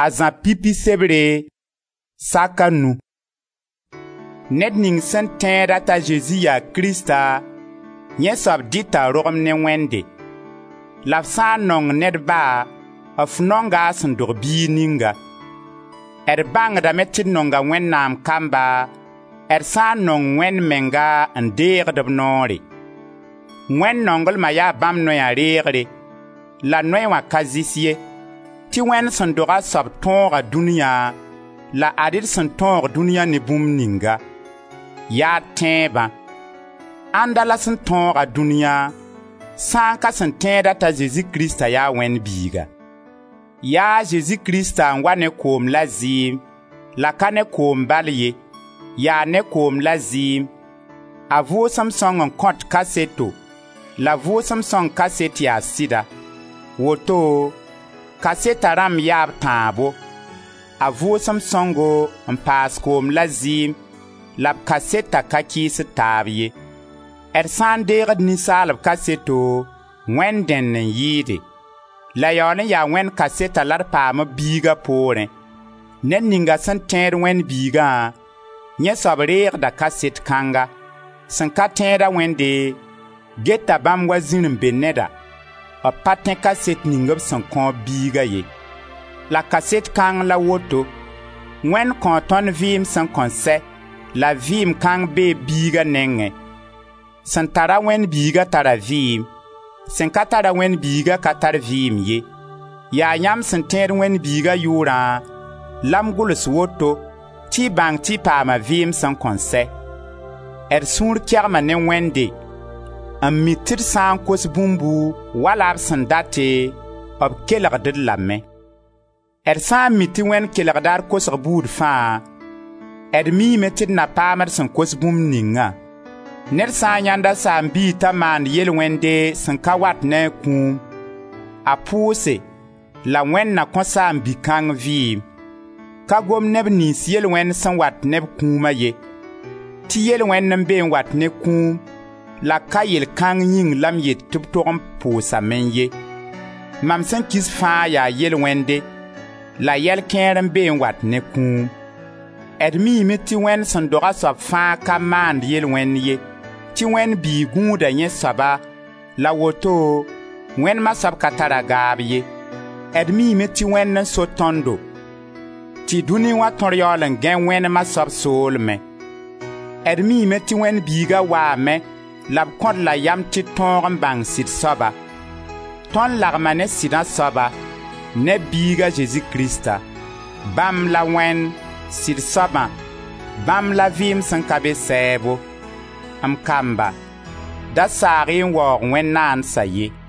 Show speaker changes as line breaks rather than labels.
a zã pipi sebre saka nu. Ned ning sẽn tẽeda t'a Jésus yaa Krista, yẽ soab dɩta rogem ne Wẽnde. La b sã n nong ned ba, f nonga a sẽn dog bii ninga. D bãngdame tɩ d nonga Wẽnnaam kamba, d sã n nong Wẽnd menga n deegd b noore. Wẽnd nonglma yaa bãmb noyã reegre, la noy wã ka zɩs ye, tɩ Wẽnd sẽn doga soab tõoga dũniyã, la ad d sẽn tõog dũniyã ne bũmb ninga. Yaa tẽebã. Ãnda la sẽn tõoga dũniyã, sã n ka sẽn tẽeda t'a Jésus Krista yaa Wẽnd biiga. Yaa Jésus Krista n wa ne koom la zɩɩm, la ka ne koom bal ye, yaa ne koom la zɩɩm. A Vʋʋsem Sõng n kõt kaseto, la Vʋʋsem Sõng kaset yaa sɩda. Woto, kaseta rãmb yaa b tãabo. A Vʋʋsem Sõngo n paas koom la zɩɩm, la b kaseta ka kɩɩs taab ye. D sã n deegd ninsaalb kaseto, Wẽnd dẽnd n yɩɩde. La yaool n yaa Wẽnd kaseta la d paam b biigã poorẽ. Ned ninga sẽn tẽed Wẽnd biigã, yẽ soab reegda kaset kãnga. Sẽn ka tẽeda Wẽnde, geta bãmb wa zĩr n be neda, b pa tẽ kaset ning b sẽn kõ biigã ye. La kaset kãng la woto, Wẽnd kõ tõnd vɩɩm sẽn kõn sɛ, la vɩɩm kãng bee biigã nengẽ. Sẽn tara Wẽnd biigã tara vɩɩm, sẽn ka tara Wẽnd biigã ka tar vɩɩm ye. Yaa yãmb sẽn tẽed Wẽnd biigã yʋʋrã, la m gʋls woto, tɩ y bãng tɩ y paama vɩɩm sẽn kõn sɛ. D sũur kɛgma ne Wẽnde, n mi tɩ d sã n kos bũmbu wala b sẽn date, b kelgd d lame. D sã n mi tɩ Wẽnd kelgda d kosg buud fãa, d miime tɩ d na paam d sẽn kos bũmb ningã. Ned sã n yãnda saam-bii t'a maand yel-wẽnde sẽn ka wat ne a kũum, a pʋʋse, la Wẽnd na kõ saam-bi-kãng vɩɩm. Ka gom neb nins yel-wẽnd sẽn wat ne b kũumã ye, tɩ yel-wẽnd n be n wat ne kũum, la ka yel-kãng yĩng la m yet tɩ b tog n pʋʋsame ye. Mam sẽn kis fãa yaa yel-wẽnde, la yɛl-kẽer n be n wat ne kũum. D miime tɩ Wẽnd sẽn doga soab fãa ka maand yel-wẽnd ye, tɩ Wẽnd bii gũuda yẽ soaba, la woto, Wẽnd ma soab ka tara gaab ye. D miime tɩ Wẽnd n so tõndo, tɩ dũni wã tõr yaool n gẽ Wẽnd ma soab soolmẽ. D miime tɩ Wẽnd biigã waame, la b kõd la yam tɩ tõog n bãng sɩd soaba. Tõnd lagma ne sɩdã soaba, ne biigã Jésus Krista. Bãmb la Wẽnd, sɩd soabã, bãmb la vɩɩm sẽn ka be sɛɛbo. M kamba, da saag-y n waoog Wẽnnaandsa ye.